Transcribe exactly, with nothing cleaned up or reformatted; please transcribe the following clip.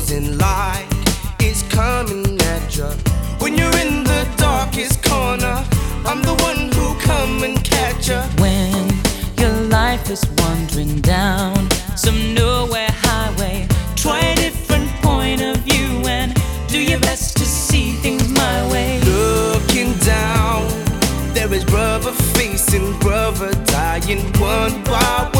blazing light is coming at you. When you're in the darkest corner, I'm the one who come and catch you. When your life is wandering down some nowhere highway, try a different point of view and do your best to see things my way. Looking down, there is brother facing brother, dying one by one.